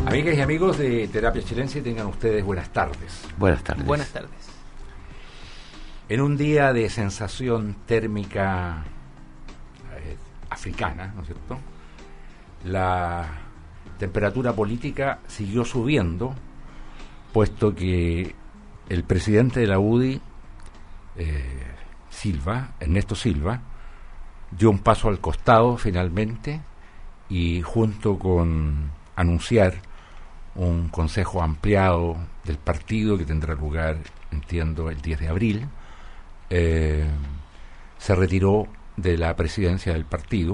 Amigas y amigos de Terapia Chilense, tengan ustedes buenas tardes. Buenas tardes. Buenas tardes. En un día de sensación térmica africana, ¿no es cierto?, la temperatura política siguió subiendo, puesto que el presidente de la UDI, Ernesto Silva, dio un paso al costado finalmente y junto con anunciar un consejo ampliado del partido que tendrá lugar, entiendo, el 10 de abril, se retiró de la presidencia del partido,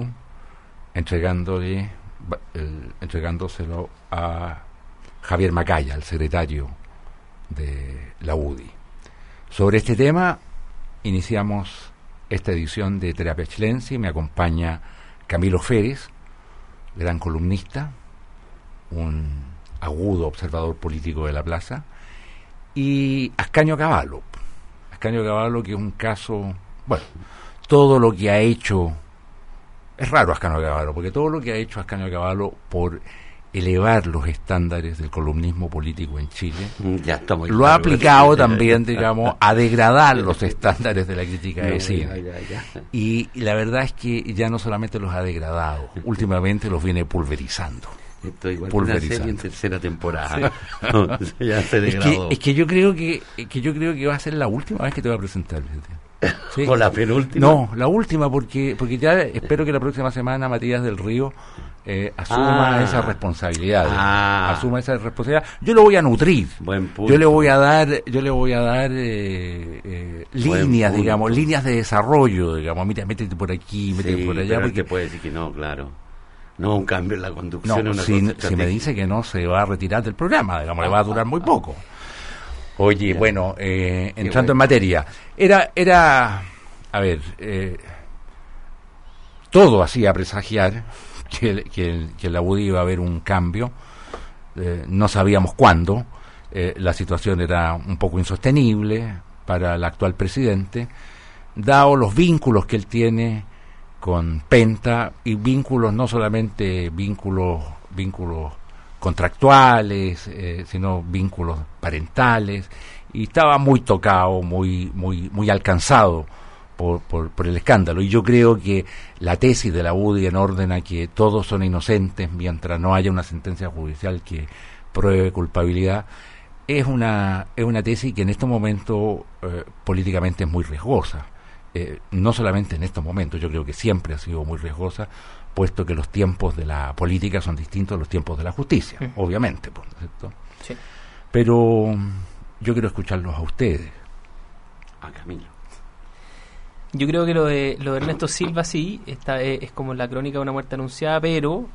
entregándoselo a Javier Macaya, el secretario de la UDI. Sobre este tema iniciamos esta edición de Terapia Chilense y me acompaña Camilo Férez, gran columnista, un agudo observador político de la plaza, y Ascanio Cavallo, que es un caso, bueno, todo lo que ha hecho, es raro Ascanio Cavallo, porque todo lo que ha hecho Ascanio Cavallo por elevar los estándares del columnismo político en Chile, lo ha aplicado también, digamos, a degradar los estándares de la crítica de cine. Y la verdad es que ya no solamente los ha degradado, últimamente los viene pulverizando. Esto igual que una serie en tercera temporada. Sí. No, ya se degradó. Es que yo creo que va a ser la última vez que te voy a presentar. ¿Sí? ¿O la penúltima? No, la última, porque ya espero que la próxima semana Matías del Río asuma esa responsabilidad. Asuma esa responsabilidad. Yo lo voy a nutrir. Buen punto. Yo le voy a dar líneas, digamos, líneas de desarrollo, digamos. Mira, métete por aquí, métete por allá. Porque te puede decir que no, claro. No, un cambio en la conducción. No, si me dice que no se va a retirar del programa, digamos, le va a durar muy poco. Oye, bueno, entrando en materia, a ver, todo hacía presagiar que en la UDI iba a haber un cambio, no sabíamos cuándo, la situación era un poco insostenible para el actual presidente, dado los vínculos que él tiene con Penta, y vínculos, no solamente vínculos contractuales, sino vínculos parentales, y estaba muy tocado, muy alcanzado por el escándalo. Y yo creo que la tesis de la UDI en orden a que todos son inocentes mientras no haya una sentencia judicial que pruebe culpabilidad, es una tesis que en este momento políticamente es muy riesgosa. No solamente en estos momentos, yo creo que siempre ha sido muy riesgosa, puesto que los tiempos de la política son distintos a los tiempos de la justicia, obviamente, ¿cierto? Sí. Pero yo quiero escucharlos a ustedes. A Camilo. Yo creo que lo de Ernesto Silva sí, es como la crónica de una muerte anunciada, pero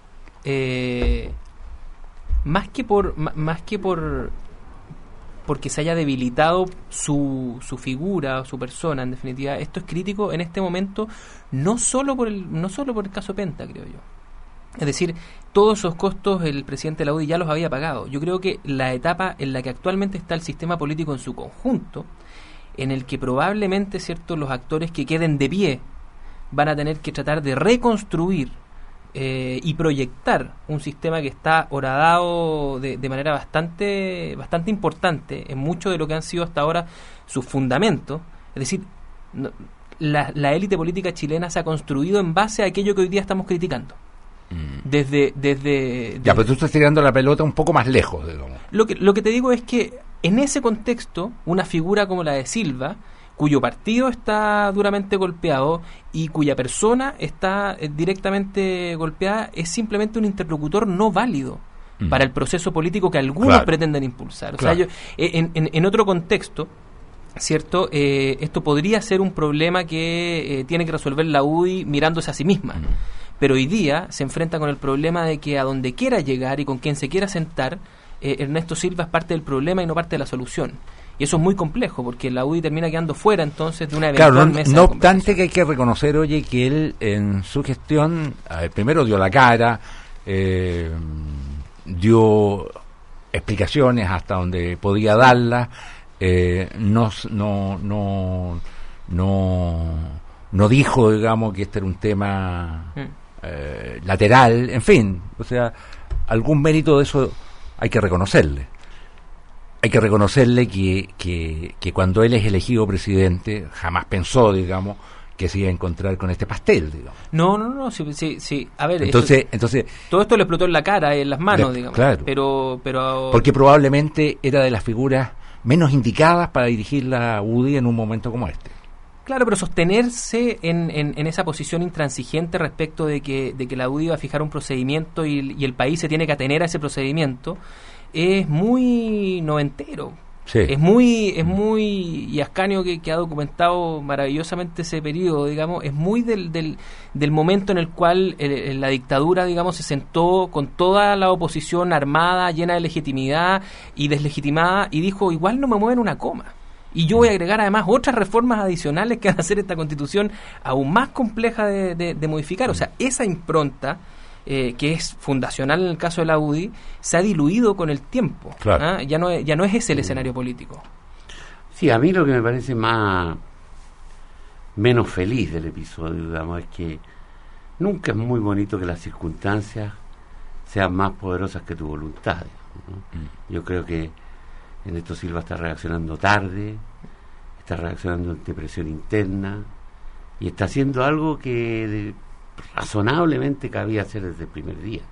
más que porque se haya debilitado su figura, su persona, en definitiva, esto es crítico en este momento, no solo por el caso Penta, creo yo. Es decir, todos esos costos el presidente de la UDI ya los había pagado. Yo creo que la etapa en la que actualmente está el sistema político en su conjunto, en el que probablemente, cierto, los actores que queden de pie van a tener que tratar de reconstruir y proyectar un sistema que está horadado de manera bastante importante en mucho de lo que han sido hasta ahora sus fundamentos. Es decir, la élite política chilena se ha construido en base a aquello que hoy día estamos criticando. Desde ya, pero tú estás tirando la pelota un poco más lejos, digamos. Lo que te digo es que en ese contexto, una figura como la de Silva, cuyo partido está duramente golpeado y cuya persona está directamente golpeada, es simplemente un interlocutor no válido para el proceso político que algunos pretenden impulsar. O sea, en otro contexto, ¿cierto? Esto podría ser un problema que tiene que resolver la UDI mirándose a sí misma. Pero hoy día se enfrenta con el problema de que a donde quiera llegar y con quien se quiera sentar, Ernesto Silva es parte del problema y no parte de la solución. Y eso es muy complejo, porque la UDI termina quedando fuera entonces de una eventual mesa. No obstante que hay que reconocer, oye, que él en su gestión, primero dio la cara, dio explicaciones hasta donde podía darlas, no dijo, digamos, que este era un tema lateral, en fin, o sea, algún mérito de eso hay que reconocerle. Hay que reconocerle que cuando él es elegido presidente, jamás pensó, digamos, que se iba a encontrar con este pastel, digamos. No, sí. A ver, entonces todo esto le explotó en la cara, en las manos, digamos. Claro. Pero porque probablemente era de las figuras menos indicadas para dirigir la UDI en un momento como este. Claro, pero sostenerse en esa posición intransigente respecto de que la UDI va a fijar un procedimiento y el país se tiene que atener a ese procedimiento es muy noventero. Sí. Es muy y Ascanio, que ha documentado maravillosamente ese periodo, digamos, es muy del momento en el cual la dictadura, digamos, se sentó con toda la oposición armada, llena de legitimidad y deslegitimada, y dijo, igual no me mueven una coma. Y yo voy a agregar además otras reformas adicionales que van a hacer esta Constitución aún más compleja de modificar. O sea, esa impronta, que es fundacional en el caso de la UDI, se ha diluido con el tiempo. Claro. Ya no es ese el escenario político. Sí, a mí lo que me parece menos feliz del episodio, digamos, es que nunca es muy bonito que las circunstancias sean más poderosas que tu voluntad, ¿no? Yo creo que Ernesto Silva está reaccionando tarde, está reaccionando ante presión interna y está haciendo algo que razonablemente cabía hacer desde el primer día,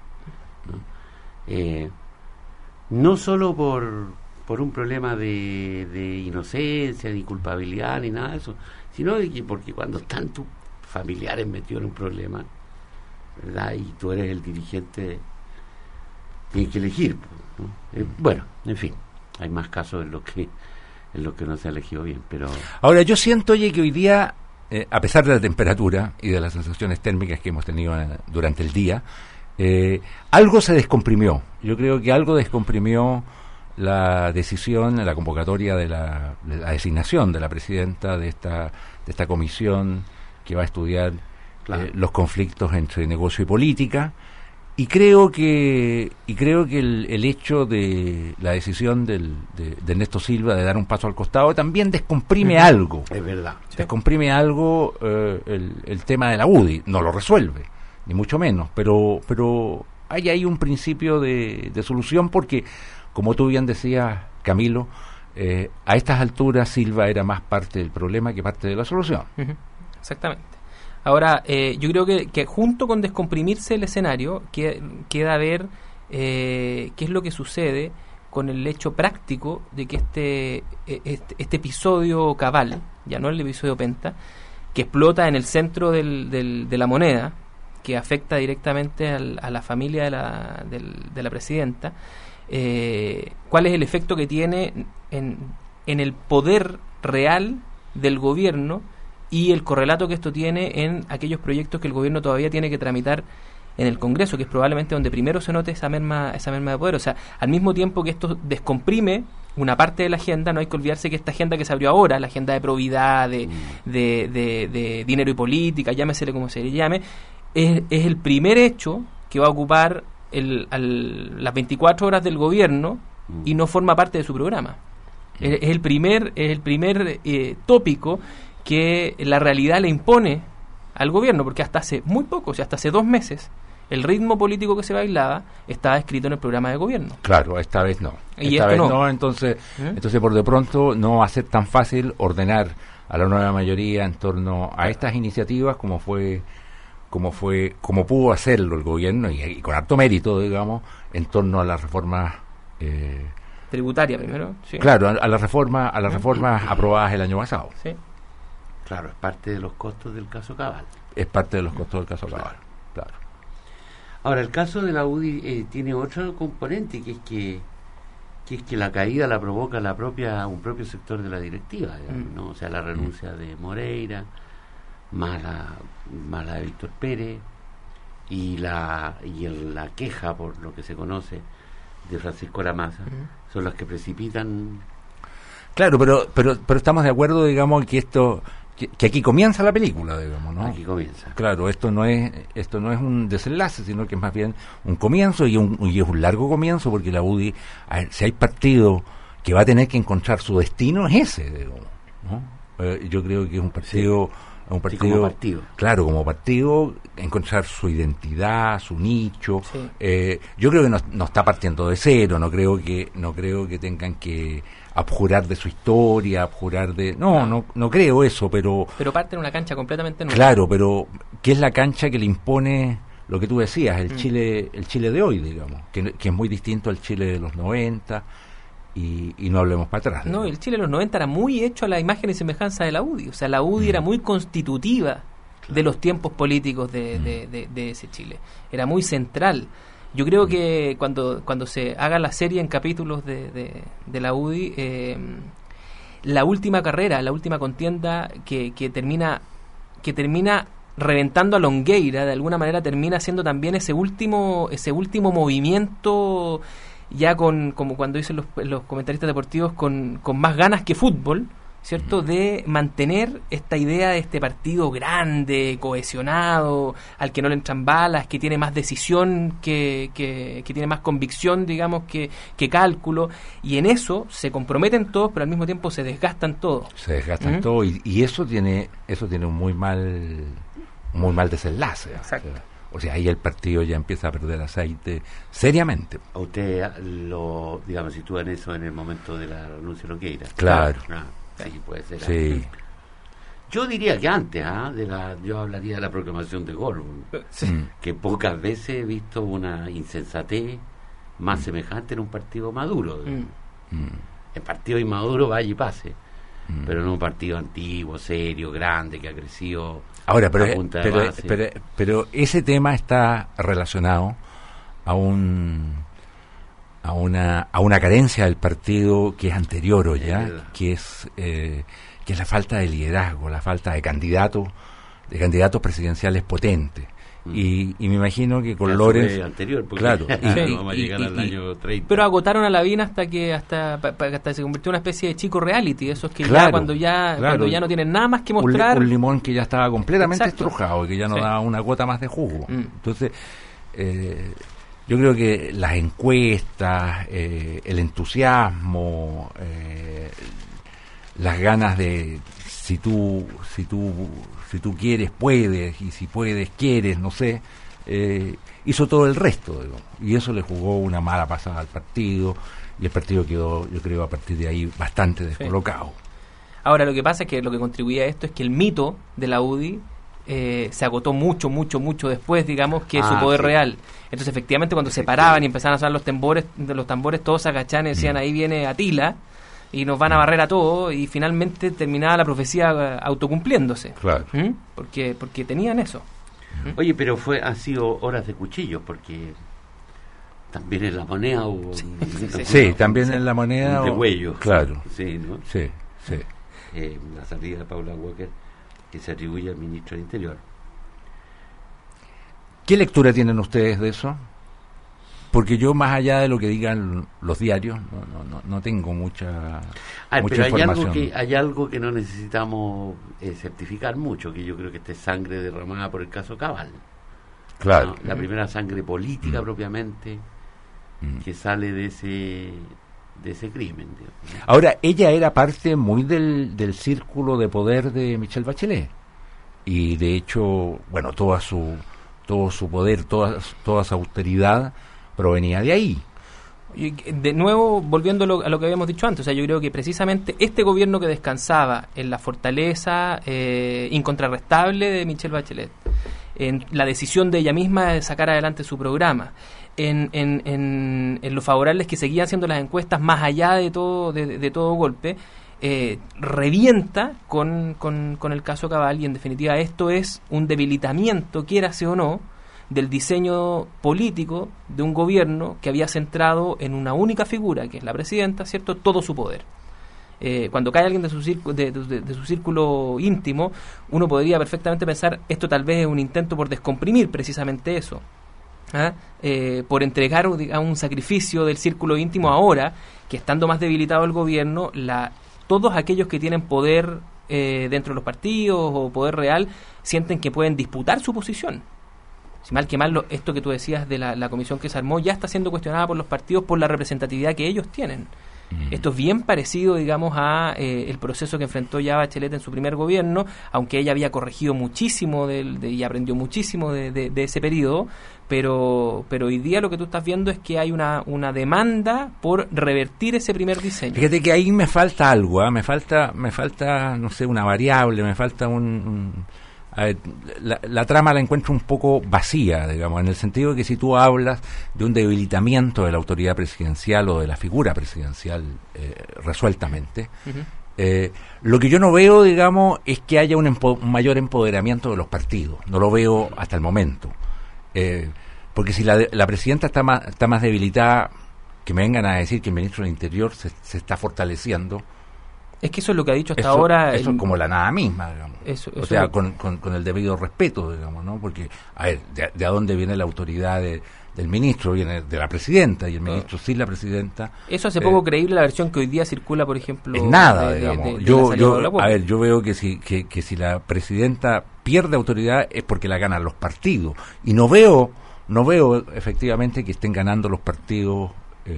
¿no? No solo por un problema de inocencia, ni culpabilidad, ni nada de eso, sino de que porque cuando están tus familiares metidos en un problema, ¿verdad?, y tú eres el dirigente, tienes que elegir, ¿no? Bueno, en fin, hay más casos en los que no se ha elegido bien, pero... Ahora, yo siento, oye, que hoy día, a pesar de la temperatura y de las sensaciones térmicas que hemos tenido durante el día, algo se descomprimió. Yo creo que algo descomprimió la decisión, la convocatoria de la designación de la presidenta de esta comisión que va a estudiar, claro, los conflictos entre negocio y política. Y creo que el hecho de la decisión de Ernesto Silva de dar un paso al costado también descomprime algo. Es verdad. Descomprime algo el tema de la UDI. No lo resuelve, ni mucho menos, pero hay ahí un principio de solución porque, como tú bien decías, Camilo, a estas alturas Silva era más parte del problema que parte de la solución. Exactamente. Ahora, yo creo que junto con descomprimirse el escenario, queda ver qué es lo que sucede con el hecho práctico de que este episodio Cabal, ya no el episodio Penta, que explota en el centro de la moneda, que afecta directamente a la familia de la presidenta, cuál es el efecto que tiene en el poder real del gobierno y el correlato que esto tiene en aquellos proyectos que el gobierno todavía tiene que tramitar en el Congreso, que es probablemente donde primero se note esa merma de poder. O sea, al mismo tiempo que esto descomprime una parte de la agenda, no hay que olvidarse que esta agenda que se abrió ahora, la agenda de probidad, de dinero y política, llámesele como se le llame, es el primer hecho que va a ocupar las 24 horas del gobierno y no forma parte de su programa. Es el primer tópico que la realidad le impone al gobierno, porque hasta hace muy poco, o sea, hasta hace 2 meses, el ritmo político que se bailaba estaba escrito en el programa de gobierno. Claro, esta vez no. Y esta vez no. Entonces por de pronto no va a ser tan fácil ordenar a la nueva mayoría en torno a estas iniciativas como pudo hacerlo el gobierno y con harto mérito, digamos, en torno a las reformas tributaria primero. Sí. Claro, a las reformas aprobadas el año pasado. Sí. Claro, es parte de los costos del caso Cabal. Es parte de los costos del caso Cabal, claro. Ahora, el caso de la UDI tiene otro componente, que es que la caída la provoca un propio sector de la directiva, digamos, ¿no? O sea, la renuncia de Moreira, más la de Víctor Pérez, y la queja, por lo que se conoce, de Francisco Lamaza, son las que precipitan. Claro, pero estamos de acuerdo, digamos, que aquí comienza la película, digamos, ¿no? Aquí comienza. Claro, esto no es un desenlace, sino que es más bien un comienzo y es un largo comienzo, porque la UDI, si hay partido que va a tener que encontrar su destino, es ese, digamos, ¿no? Yo creo que es un partido un partido, sí, como partido. Claro, como partido, encontrar su identidad, su nicho. Sí. Yo creo que no está partiendo de cero, no creo que tengan que abjurar de su historia, abjurar de... No creo eso, pero parte en una cancha completamente nueva. Claro, pero ¿qué es la cancha que le impone lo que tú decías, el Chile de hoy, digamos, que es muy distinto al Chile de los 90 y no hablemos para atrás? No, el Chile de los 90 era muy hecho a la imagen y semejanza de la UDI, o sea, la UDI era muy constitutiva de los tiempos políticos de ese Chile, era muy central. Yo creo que cuando se haga la serie en capítulos de la UDI, la última carrera, la última contienda que termina reventando a Longueira, de alguna manera termina siendo también ese último movimiento, ya como cuando dicen los comentaristas deportivos, con más ganas que fútbol, ¿cierto? De mantener esta idea de este partido grande, cohesionado, al que no le entran balas, que tiene más decisión, que tiene más convicción, digamos, que cálculo, y en eso se comprometen todos, pero al mismo tiempo se desgastan todos. Se desgastan todos, y eso tiene un muy mal desenlace. Exacto. O sea, ahí el partido ya empieza a perder aceite seriamente. A usted lo, digamos, sitúan eso en el momento de la renuncia de Longueira. Claro. Sí, puede ser. Sí. Yo diría que antes, yo hablaría de la proclamación de Goldberg, que pocas veces he visto una insensatez más semejante en un partido maduro. El partido inmaduro vaya y pase, pero no un partido antiguo, serio, grande, que ha crecido. Ahora, pero ese tema está relacionado a una carencia del partido que es anterior ya, que es la falta de liderazgo, la falta de candidatos presidenciales potentes. Y me imagino que con Lorenz anterior, claro, vamos a llegar al año 30. Pero agotaron a Lavín hasta se convirtió en una especie de chico reality, esos que claro, ya cuando ya no tienen nada más que mostrar, un limón que ya estaba completamente Exacto. estrujado y que ya no daba una gota más de jugo. Entonces yo creo que las encuestas, el entusiasmo, las ganas de si tú quieres, puedes, y si puedes, quieres, no sé, hizo todo el resto, digamos, y eso le jugó una mala pasada al partido, y el partido quedó, yo creo, a partir de ahí bastante descolocado. Sí. Ahora, lo que pasa es que lo que contribuía a esto es que el mito de la UDI se agotó mucho después, digamos, que su poder real. Entonces, efectivamente, cuando se paraban y empezaban a sonar los tambores, todos se agachaban y decían, ahí viene Atila, y nos van a barrer a todos, y finalmente terminaba la profecía autocumpliéndose. Claro. Porque tenían eso. Oye, pero ha sido horas de cuchillos, porque también en La Moneda hubo... Sí, también en La Moneda... De huellos. Claro. Sí, ¿no? Sí. La salida de Paula Walker, que se atribuye al ministro del Interior. ¿Qué lectura tienen ustedes de eso? Porque yo, más allá de lo que digan los diarios, no tengo mucha pero información. hay algo que no necesitamos certificar mucho, que yo creo que esta es sangre derramada por el caso Cabal. Claro. ¿No? La primera sangre política propiamente que sale de ese crimen. Digamos. Ahora, ella era parte muy del círculo de poder de Michelle Bachelet. Y de hecho, bueno, todo su poder, toda su autoridad provenía de ahí. Y de nuevo, volviendo a lo que habíamos dicho antes, o sea, yo creo que precisamente este gobierno que descansaba en la fortaleza incontrarrestable de Michelle Bachelet, en la decisión de ella misma de sacar adelante su programa, en lo favorables que seguían siendo las encuestas más allá de todo golpe, revienta con el caso Cabal, y en definitiva esto es un debilitamiento, quiérase o no, del diseño político de un gobierno que había centrado en una única figura, que es la presidenta, ¿cierto?, todo su poder. Cuando cae alguien de su círculo íntimo, uno podría perfectamente pensar, esto tal vez es un intento por descomprimir precisamente eso, por entregar a un sacrificio del círculo íntimo ahora, que estando más debilitado el gobierno, todos aquellos que tienen poder dentro de los partidos o poder real, sienten que pueden disputar su posición. Si mal que mal, esto que tú decías de la comisión que se armó ya está siendo cuestionada por los partidos por la representatividad que ellos tienen. Esto es bien parecido, digamos, a el proceso que enfrentó ya Bachelet en su primer gobierno, aunque ella había corregido muchísimo y aprendió muchísimo de ese periodo, pero hoy día lo que tú estás viendo es que hay una demanda por revertir ese primer diseño. Fíjate que ahí me falta algo, me falta, no sé, una variable, me falta a ver, la trama la encuentro un poco vacía, digamos, en el sentido de que si tú hablas de un debilitamiento de la autoridad presidencial o de la figura presidencial resueltamente, lo que yo no veo, digamos, es que haya un mayor empoderamiento de los partidos. No lo veo hasta el momento. Porque si la presidenta está más debilitada, que me vengan a decir que el ministro del Interior se está fortaleciendo. Es que eso es lo que ha dicho hasta ahora. Eso es como la nada misma, digamos. Eso o sea, con el debido respeto, digamos, ¿no? Porque, a ver, ¿de a dónde viene la autoridad del ministro? Viene de la presidenta, y el ministro sin la presidenta. Eso hace poco creíble la versión que hoy día circula, por ejemplo. Es nada, digamos. Yo veo que si la presidenta pierde autoridad es porque la ganan los partidos. Y no veo efectivamente que estén ganando los partidos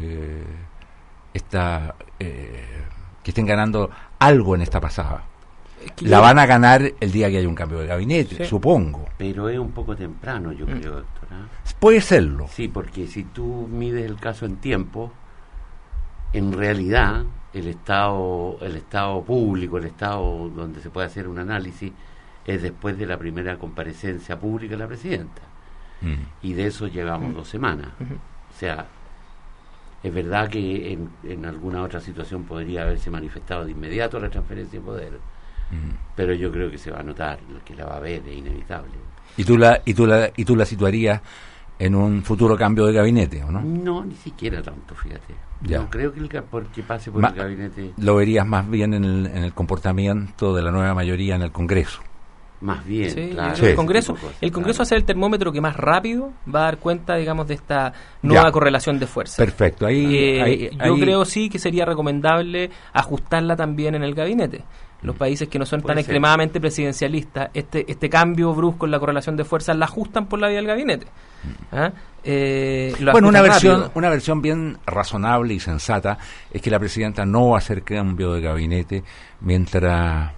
que estén ganando algo en esta pasada. La van a ganar el día que haya un cambio de gabinete, supongo. Pero es un poco temprano, yo creo, doctor. Puede serlo. Sí, porque si tú mides el caso en tiempo, en realidad el estado público, el estado donde se puede hacer un análisis, es después de la primera comparecencia pública de la presidenta. Y de eso llevamos 2 semanas. O sea, es verdad que en alguna otra situación podría haberse manifestado de inmediato la transferencia de poder, pero yo creo que se va a notar, que la va a haber, es inevitable. ¿Y tú la situarías en un futuro cambio de gabinete, o no? No, ni siquiera tanto, fíjate. Ya. No creo que pase por el gabinete. Lo verías más bien en el comportamiento de la nueva mayoría en el Congreso. Más bien, sí, claro. Sí. El Congreso va a ser el termómetro que más rápido va a dar cuenta, digamos, de esta nueva correlación de fuerzas. Perfecto. Yo creo sí que sería recomendable ajustarla también en el gabinete. Los países que no son tan extremadamente presidencialistas, este cambio brusco en la correlación de fuerzas la ajustan por la vía del gabinete. Bueno, una versión bien razonable y sensata es que la presidenta no va a hacer cambio de gabinete mientras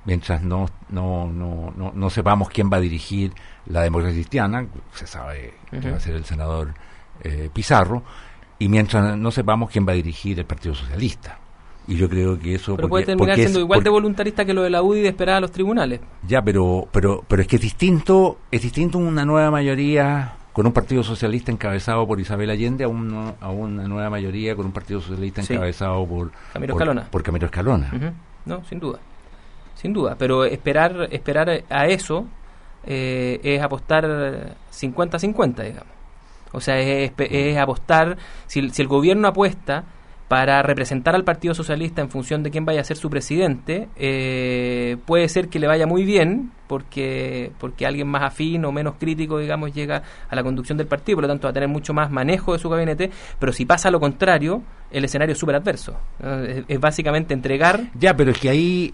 no sepamos quién va a dirigir la democracia cristiana. Se sabe que va a ser el senador Pizarro, y mientras no sepamos quién va a dirigir el Partido Socialista. Y yo creo que eso... Pero puede terminar siendo igual de voluntarista que lo de la UDI de esperar a los tribunales. Ya, pero es que es distinto una nueva mayoría con un Partido Socialista encabezado por Isabel Allende a una nueva mayoría con un Partido Socialista encabezado por Camilo Escalona. No, sin duda, pero esperar a eso es apostar 50-50, digamos. O sea, es apostar, si el gobierno apuesta para representar al Partido Socialista en función de quién vaya a ser su presidente, puede ser que le vaya muy bien, porque alguien más afín o menos crítico, digamos, llega a la conducción del partido, por lo tanto va a tener mucho más manejo de su gabinete, pero si pasa lo contrario, el escenario es súper adverso. Es básicamente entregar... Ya, pero es que ahí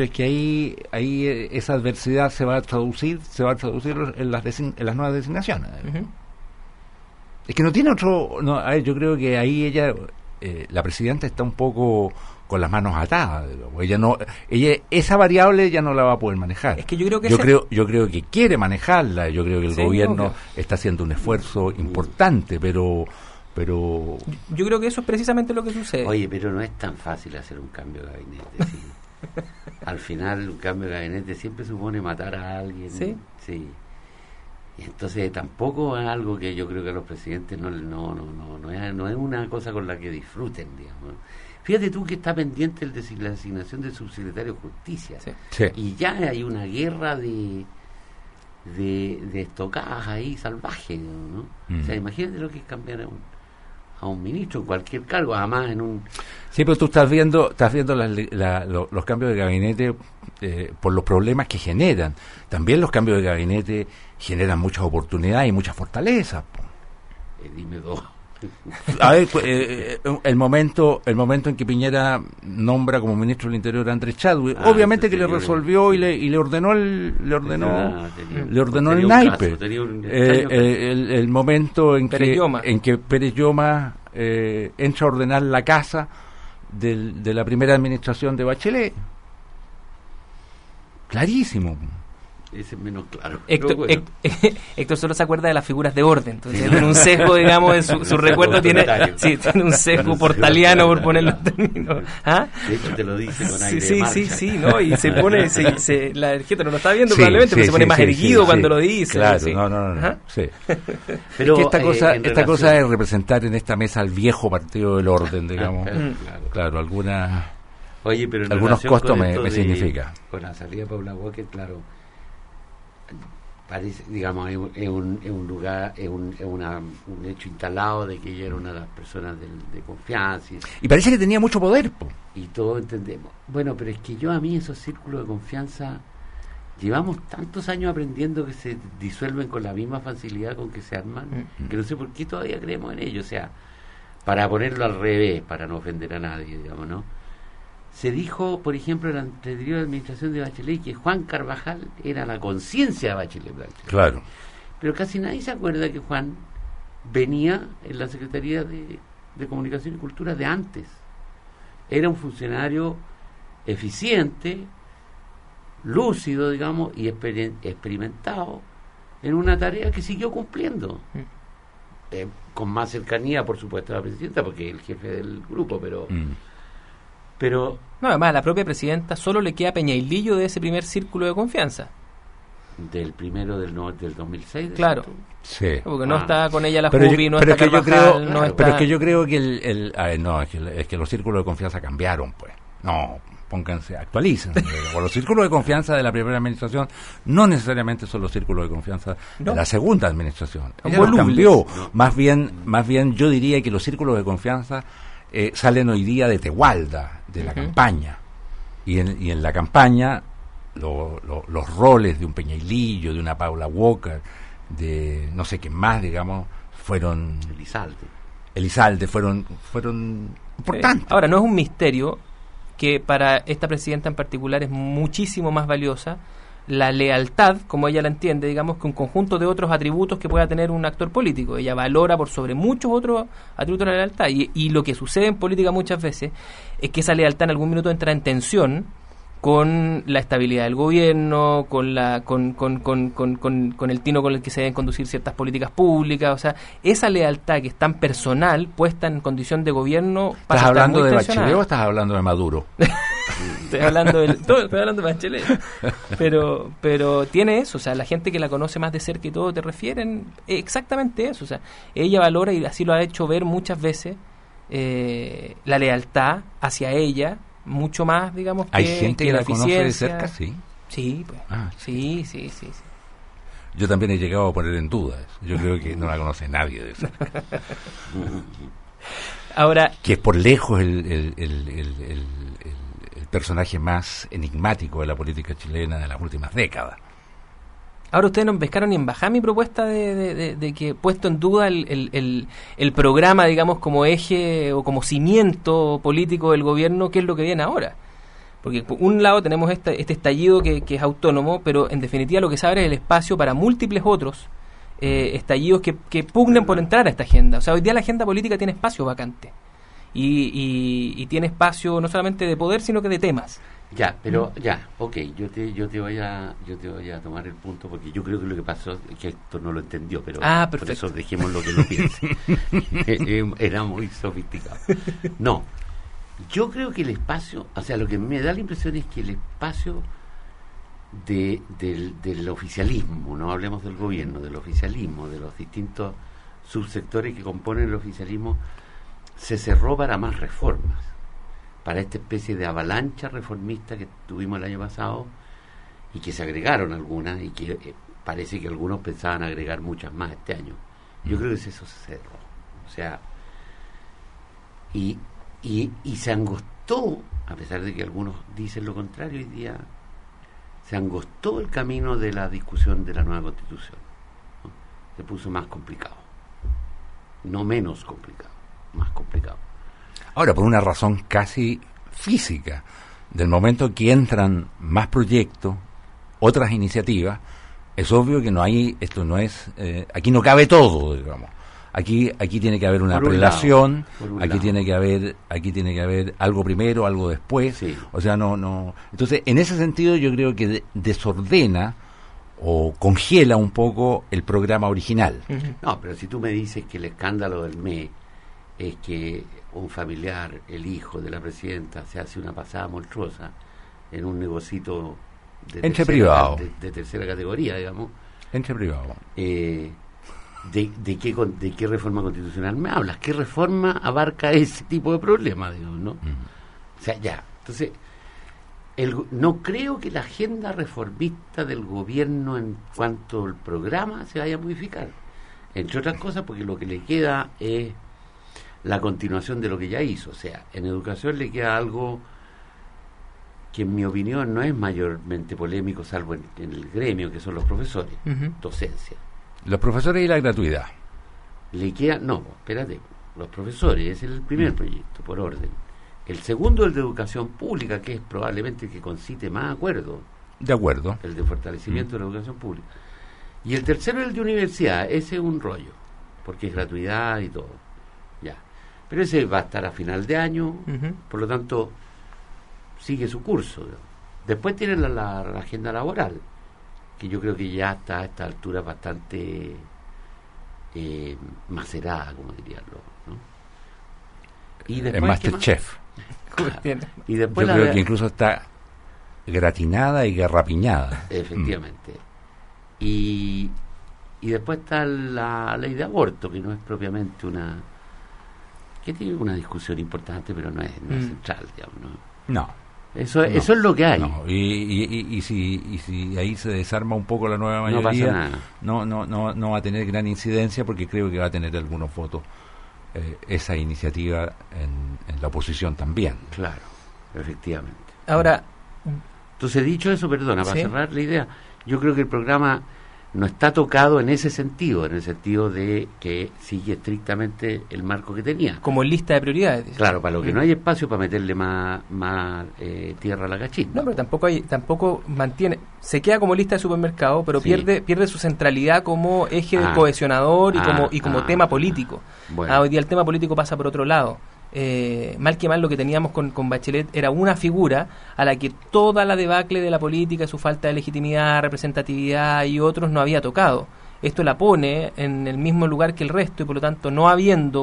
esa adversidad se va a traducir en las nuevas designaciones. Es que no tiene otro... a ver, yo creo que ahí ella... la presidenta está un poco con las manos atadas. Ella esa variable ya no la va a poder manejar. Es que yo creo que yo creo que quiere manejarla. Yo creo que el gobierno está haciendo un esfuerzo importante, pero yo creo que eso es precisamente lo que sucede. Oye, pero no es tan fácil hacer un cambio de gabinete. ¿Sí? Al final un cambio de gabinete siempre supone matar a alguien. Sí. Y entonces tampoco es algo que yo creo que a los presidentes no es una cosa con la que disfruten, digamos. Fíjate tú que está pendiente la designación del subsecretario de Justicia. Sí. Y ya hay una guerra de estocadas ahí salvajes, ¿no? O sea, imagínate lo que es cambiar a un ministro en cualquier cargo, además en un... Sí, pero tú estás viendo los cambios de gabinete por los problemas que generan. También los cambios de gabinete generan muchas oportunidades y muchas fortalezas. Dime dos. A ver, el momento en que Piñera nombra como ministro del Interior a Andrés Chadwick, obviamente que le resolvió y le ordenó el naipe. El momento en que Pérez Lloma entra a ordenar la casa de la primera administración de Bachelet. Clarísimo. Ese es menos claro. Héctor solo se acuerda de las figuras de orden, entonces tiene un sesgo, digamos, en su recuerdo tiene un sesgo portaliano, por ponerlo en términos. ¿Ah? De hecho te lo dice con aire sí, ¿no? Y se pone, la gente no lo está viendo probablemente, pero se pone más erguido cuando lo dice. Claro, sí. no. Sí. Pero es que esta cosa es representar en esta mesa al viejo partido del orden, digamos. Claro, algunos costos me significa. Con la salida de Paula Walker, claro, parece, digamos, es un lugar, es un hecho instalado de que ella era una de las personas de confianza. Y parece que tenía mucho poder, po. Y todos entendemos. Bueno, pero es que a mí esos círculos de confianza, llevamos tantos años aprendiendo que se disuelven con la misma facilidad con que se arman, que no sé por qué todavía creemos en ellos. O sea, para ponerlo al revés, para no ofender a nadie, digamos, ¿no? Se dijo, por ejemplo, en la anterior administración de Bachelet que Juan Carvajal era la conciencia de Bachelet. Claro. Pero casi nadie se acuerda que Juan venía en la Secretaría de Comunicación y Cultura de antes. Era un funcionario eficiente, lúcido, digamos, y experimentado en una tarea que siguió cumpliendo. Con más cercanía, por supuesto, a la presidenta, porque es el jefe del grupo, pero no, además a la propia presidenta solo le queda Peñailillo de ese primer círculo de confianza. Del primero del 2006. Claro. Sí. Porque no está con ella la pero Jubi, no pero está es que yo Carvajal, creo, no está... Pero es que yo creo que es que los círculos de confianza cambiaron, pues. No, pónganse, actualícense. Los círculos de confianza de la primera administración no necesariamente son los círculos de confianza de la segunda administración. Ella no cambió. No. Más bien yo diría que los círculos de confianza salen hoy día de Tegualda, de la campaña, y en la campaña los roles de un Peñailillo, de una Paula Walker, de no sé qué más, digamos, fueron Elizalde fueron importantes. Ahora, no es un misterio que para esta presidenta en particular es muchísimo más valiosa la lealtad, como ella la entiende, digamos, que un conjunto de otros atributos que pueda tener un actor político. Ella valora por sobre muchos otros atributos la lealtad, y lo que sucede en política muchas veces es que esa lealtad en algún minuto entra en tensión con la estabilidad del gobierno, con el tino con el que se deben conducir ciertas políticas públicas. O sea, esa lealtad que es tan personal, puesta en condición de gobierno... ¿Estás hablando de Bachelet o estás hablando de Maduro? Estoy hablando de Bachelet. Pero tiene eso, o sea, la gente que la conoce más de cerca y todo te refieren exactamente eso. O sea, ella valora, y así lo ha hecho ver muchas veces, la lealtad hacia ella, mucho más, digamos, que hay gente que la conoce de cerca, sí, pues. Sí. Yo también he llegado a poner en duda eso. Yo creo que no la conoce nadie de cerca. Ahora, que es por lejos el personaje más enigmático de la política chilena de las últimas décadas. Ahora ustedes no pescaron ni en bajar mi propuesta de que, puesto en duda el programa, digamos, como eje o como cimiento político del gobierno, ¿qué es lo que viene ahora? Porque por un lado tenemos este estallido que es autónomo, pero en definitiva lo que se abre es el espacio para múltiples otros estallidos que pugnen por entrar a esta agenda. O sea, hoy día la agenda política tiene espacio vacante y tiene espacio no solamente de poder, sino que de temas. Yo te voy a tomar el punto, porque yo creo que lo que pasó es que esto no lo entendió, pero por eso dejemos lo que lo piense. Era muy sofisticado. No, yo creo que el espacio, o sea, lo que me da la impresión es que el espacio del oficialismo, no hablemos del gobierno, del oficialismo, de los distintos subsectores que componen el oficialismo, se cerró para más reformas, para esta especie de avalancha reformista que tuvimos el año pasado, y que se agregaron algunas, y que parece que algunos pensaban agregar muchas más este año. Yo creo que eso se cerró. O sea, y se angostó, a pesar de que algunos dicen lo contrario hoy día, se angostó el camino de la discusión de la nueva Constitución, ¿no? Se puso más complicado, no menos complicado, más complicado. Ahora, por una razón casi física, del momento que entran más proyectos, otras iniciativas, es obvio que no hay, esto no es, aquí no cabe todo, digamos. aquí tiene que haber una prelación, aquí tiene que haber algo primero, algo después, Sí. o sea, no. Entonces, en ese sentido yo creo que desordena o congela un poco el programa original. No, pero si tú me dices que el escándalo del ME es que un familiar, el hijo de la presidenta, se hace una pasada monstruosa en un negocito Entre privado. de tercera categoría, digamos, Entre privado. ¿de qué reforma constitucional me hablas? ¿Qué reforma abarca ese tipo de problemas, digamos, no? O sea, ya, entonces, no creo que la agenda reformista del gobierno en cuanto al programa se vaya a modificar, entre otras cosas porque lo que le queda es la continuación de lo que ya hizo. O sea, en educación le queda algo que en mi opinión no es mayormente polémico, salvo en el gremio, que son los profesores, docencia. Los profesores y la gratuidad. Le queda, no, espérate, los profesores, es el primer proyecto, por orden. El segundo, el de educación pública, que es probablemente el que concite más acuerdo. De acuerdo. El de fortalecimiento de la educación pública. Y el tercero, el de universidad, ese es un rollo, porque es gratuidad y todo. Ya. Pero ese va a estar a final de año, por lo tanto, sigue su curso. Después tienen la agenda laboral, que yo creo que ya está a esta altura bastante macerada, como dirían los, ¿no? Y después, en Masterchef. Y después yo creo que incluso está gratinada y garrapiñada. Efectivamente. Y después está la ley de aborto, que no es propiamente que tiene una discusión importante, pero no es central, digamos, ¿no? Eso es lo que hay. No. Y si ahí se desarma un poco la nueva mayoría, no va a tener gran incidencia, porque creo que va a tener algunos votos esa iniciativa en la oposición también. Claro, efectivamente. Ahora, entonces, dicho eso, perdona, para ¿sí? cerrar la idea, yo creo que el programa no está tocado en ese sentido, en el sentido de que sigue estrictamente el marco que tenía. Como lista de prioridades. ¿Dice? Claro, para lo que no hay espacio para meterle más tierra a la cachimba. No, pero tampoco mantiene, se queda como lista de supermercado, pero Sí. pierde su centralidad como eje cohesionador y como tema político. Bueno. Hoy día el tema político pasa por otro lado. Mal que mal, lo que teníamos con Bachelet era una figura a la que toda la debacle de la política, su falta de legitimidad, representatividad y otros no había tocado. Esto la pone en el mismo lugar que el resto, y por lo tanto, no habiendo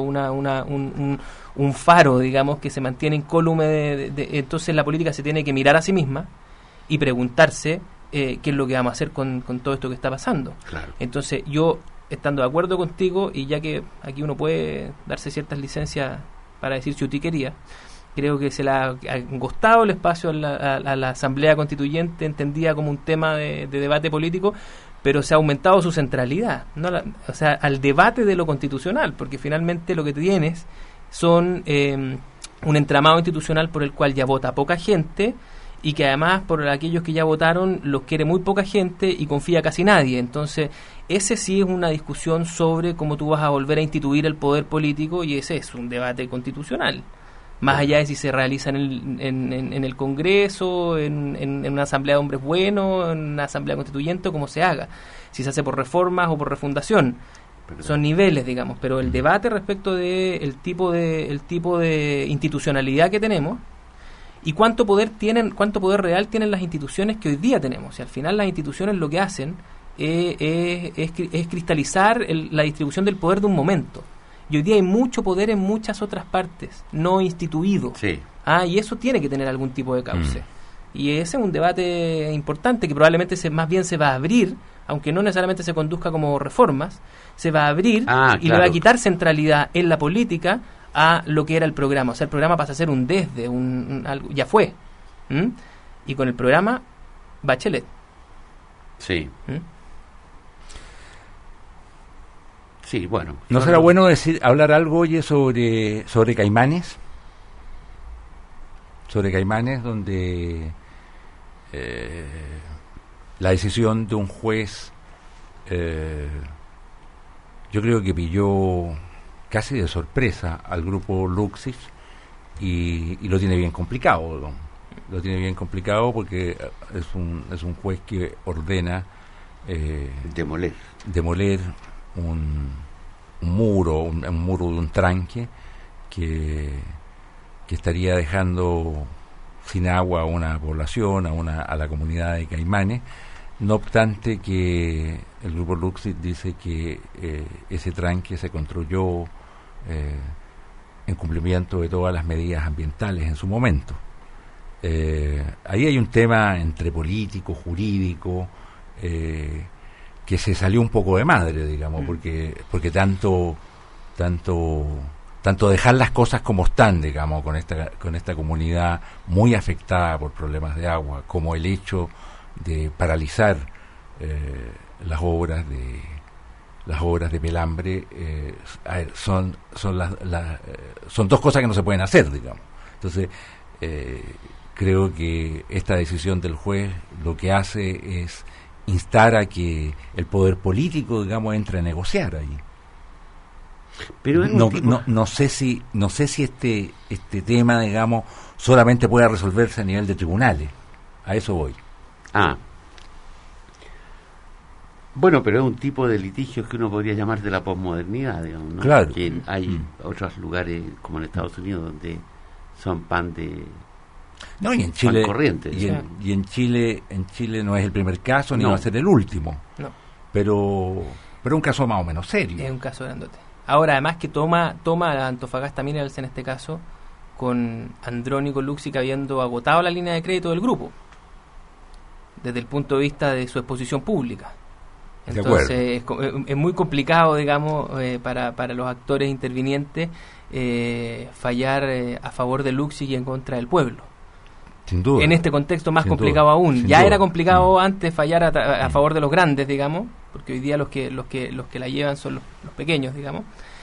un faro, digamos, que se mantiene incólume entonces la política se tiene que mirar a sí misma y preguntarse qué es lo que vamos a hacer con todo esto que está pasando. Claro. Entonces, yo, estando de acuerdo contigo, y ya que aquí uno puede darse ciertas licencias para decir chutiquería, creo que se le ha angostado el espacio a la Asamblea Constituyente, entendida como un tema de debate político, pero se ha aumentado su centralidad, o sea, al debate de lo constitucional, porque finalmente lo que tienes son un entramado institucional por el cual ya vota poca gente, y que además por aquellos que ya votaron los quiere muy poca gente y confía casi nadie. Entonces, ese sí es una discusión sobre cómo tú vas a volver a instituir el poder político, y ese es un debate constitucional. Más allá de si se realiza en el Congreso, en una asamblea de hombres buenos, en una asamblea constituyente, o como se haga. Si se hace por reformas o por refundación. Son niveles, digamos, pero el debate respecto de el tipo de institucionalidad que tenemos y cuánto poder real tienen las instituciones que hoy día tenemos. Y al final las instituciones lo que hacen es cristalizar la distribución del poder de un momento. Y hoy día hay mucho poder en muchas otras partes, no instituido. Sí. Y eso tiene que tener algún tipo de cauce. Y ese es un debate importante que probablemente más bien se va a abrir, aunque no necesariamente se conduzca como reformas, se va a abrir y le va a quitar centralidad en la política a lo que era el programa. O sea, el programa pasa a ser un algo, ya fue. Y con el programa, Bachelet. Sí. Sí, bueno. ¿No será bueno hablar algo, oye, sobre Caimanes? Sobre Caimanes, donde la decisión de un juez yo creo que pilló casi de sorpresa al grupo Luxich y lo tiene bien complicado, ¿no? Lo tiene bien complicado porque es un juez que ordena demoler un muro de un tranque que estaría dejando sin agua a una población, a la comunidad de Caimanes. No obstante que el grupo Luxic dice que ese tranque se construyó en cumplimiento de todas las medidas ambientales en su momento. Ahí hay un tema entre político, jurídico, que se salió un poco de madre, digamos, porque tanto dejar las cosas como están, digamos, con esta comunidad muy afectada por problemas de agua, como el hecho de paralizar las obras de pelambre, son dos cosas que no se pueden hacer, digamos. Entonces creo que esta decisión del juez lo que hace es instar a que el poder político, digamos, entre a negociar ahí. Pero no sé si este tema, digamos, solamente pueda resolverse a nivel de tribunales. A eso voy. Bueno, pero es un tipo de litigio que uno podría llamar de la posmodernidad, digamos, ¿no? Claro. Que hay otros lugares, como en Estados Unidos, donde son pan de... No, y en Chile corriente, y en Chile no es el primer caso ni No. va a ser el último. No. Pero un caso más o menos serio. Es un caso grandote. Ahora, además que toma a Antofagasta Minerals en este caso, con Andrónico Luxic habiendo agotado la línea de crédito del grupo, desde el punto de vista de su exposición pública. Entonces es muy complicado, digamos, para los actores intervinientes fallar a favor de Luxic y en contra del pueblo. Sin duda. En este contexto más Sin complicado duda. aún. Sin Ya duda. era complicado antes fallar a favor de los grandes, digamos, porque hoy día los que la llevan son los pequeños, digamos.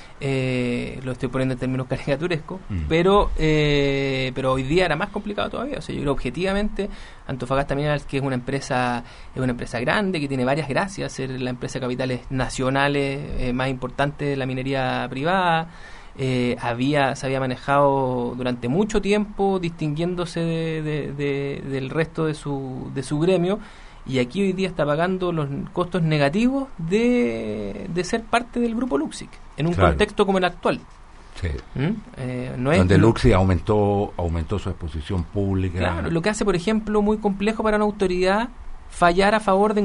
Lo estoy poniendo en términos caricaturescos, pero hoy día era más complicado todavía. O sea, yo creo objetivamente Antofagasta Minerals, que es una empresa grande, que tiene varias gracias, ser la empresa de capitales nacionales más importante de la minería privada. Se había manejado durante mucho tiempo distinguiéndose del resto de su gremio, y aquí hoy día está pagando los costos negativos de ser parte del grupo Luxic en un contexto como el actual. Sí. Donde Luxic aumentó su exposición pública. Claro, lo que hace, por ejemplo, muy complejo para una autoridad fallar a favor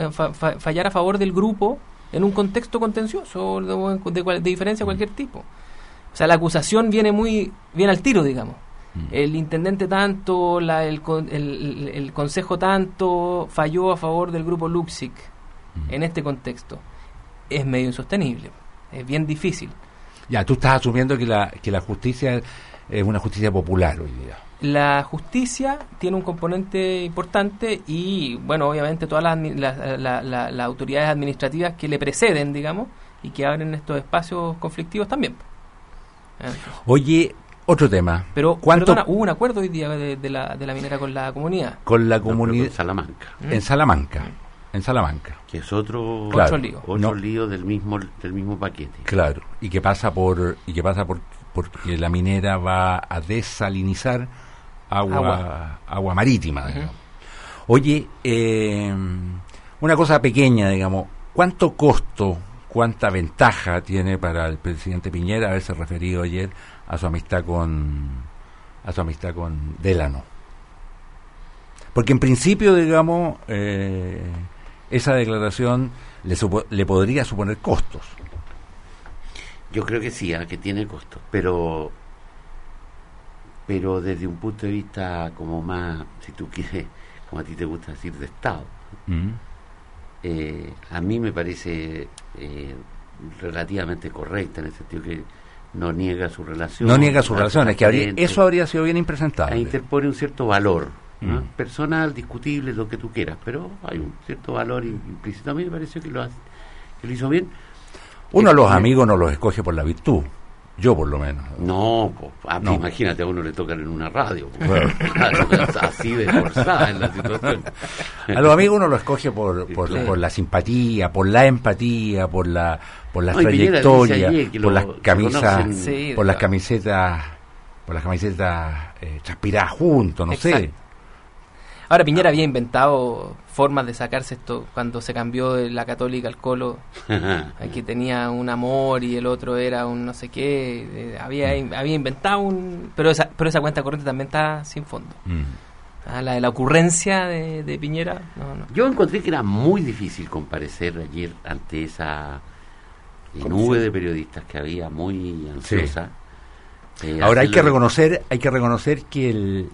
del grupo en un contexto contencioso de diferencia de cualquier tipo. O sea, la acusación viene al tiro, digamos. El intendente tanto, el consejo tanto falló a favor del grupo Luxic en este contexto. Es medio insostenible, es bien difícil. Ya, tú estás asumiendo que la justicia es una justicia popular hoy día. La justicia tiene un componente importante y, bueno, obviamente todas las autoridades administrativas que le preceden, digamos, y que abren estos espacios conflictivos también. Oye, otro tema. Pero, ¿cuánto? Perdona, hubo un acuerdo hoy día de la minera con la comunidad. Con la comunidad. En Salamanca. En Salamanca. Que es otro lío del mismo paquete. Claro, y que pasa porque la minera va a desalinizar agua marítima, digamos. Oye, una cosa pequeña, digamos, ¿cuánto costo, cuánta ventaja tiene para el presidente Piñera haberse referido ayer a su amistad con Delano? Porque en principio, digamos, esa declaración le podría suponer costos. Yo creo que sí, que tiene costos, pero desde un punto de vista como más, si tú quieres, como a ti te gusta decir, de Estado. A mí me parece relativamente correcta, en el sentido que no niega su relación. Es que eso habría sido bien impresentable. Interpone un cierto valor, ¿no? Personal, discutible, lo que tú quieras, pero hay un cierto valor implícito. A mí me pareció que lo hizo bien. Uno a los amigos no los escoge por la virtud. Yo por lo menos. No, imagínate, a uno le tocan en una radio. Claro, así de forzada en la situación. A los amigos uno lo escoge por la simpatía, por la empatía, por la trayectoria, por las camisas, por las camisetas transpiradas juntos, no sé. Ahora, Piñera había inventado formas de sacarse esto cuando se cambió de la Católica al Colo, que tenía un amor y el otro era un no sé qué. Había inventado pero esa cuenta corriente también está sin fondo. La de la ocurrencia de Piñera, no. Yo encontré que era muy difícil comparecer ayer ante esa nube de periodistas que había, muy ansiosa. Sí. Ahora hay que reconocer que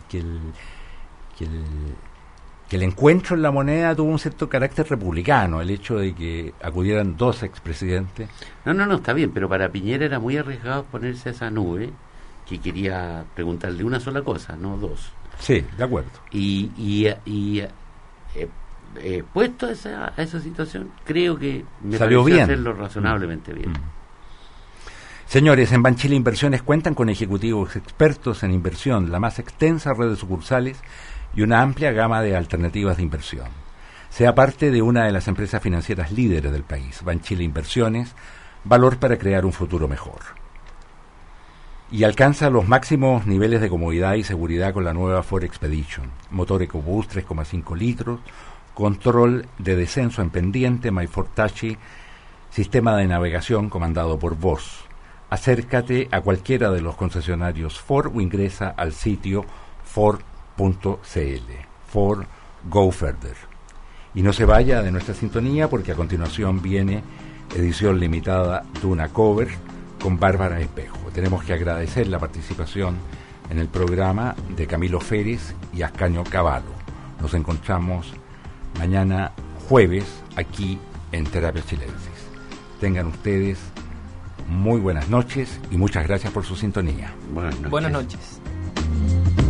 el encuentro en La Moneda tuvo un cierto carácter republicano, el hecho de que acudieran 2 expresidentes. No, está bien, pero para Piñera era muy arriesgado ponerse a esa nube, que quería preguntarle una sola cosa, no 2. Sí, de acuerdo. Y puesto a esa situación, creo que me salió pareció bien. Hacerlo razonablemente bien. Señores, en Banchile Inversiones cuentan con ejecutivos expertos en inversión, la más extensa red de sucursales y una amplia gama de alternativas de inversión. Sea parte de una de las empresas financieras líderes del país. Banchile Inversiones, valor para crear un futuro mejor. Y alcanza los máximos niveles de comodidad y seguridad con la nueva Ford Expedition. Motor EcoBoost 3,5 litros, control de descenso en pendiente, MyFord-Tachi, sistema de navegación comandado por voz. Acércate a cualquiera de los concesionarios Ford o ingresa al sitio Ford.cl. Ford Go Further. Y no se vaya de nuestra sintonía porque a continuación viene edición limitada Duna Cover con Bárbara Espejo. Tenemos que agradecer la participación en el programa de Camilo Férez y Ascanio Cavallo. Nos encontramos mañana jueves aquí en Terapia Chilensis. Tengan ustedes muy buenas noches y muchas gracias por su sintonía. Buenas noches.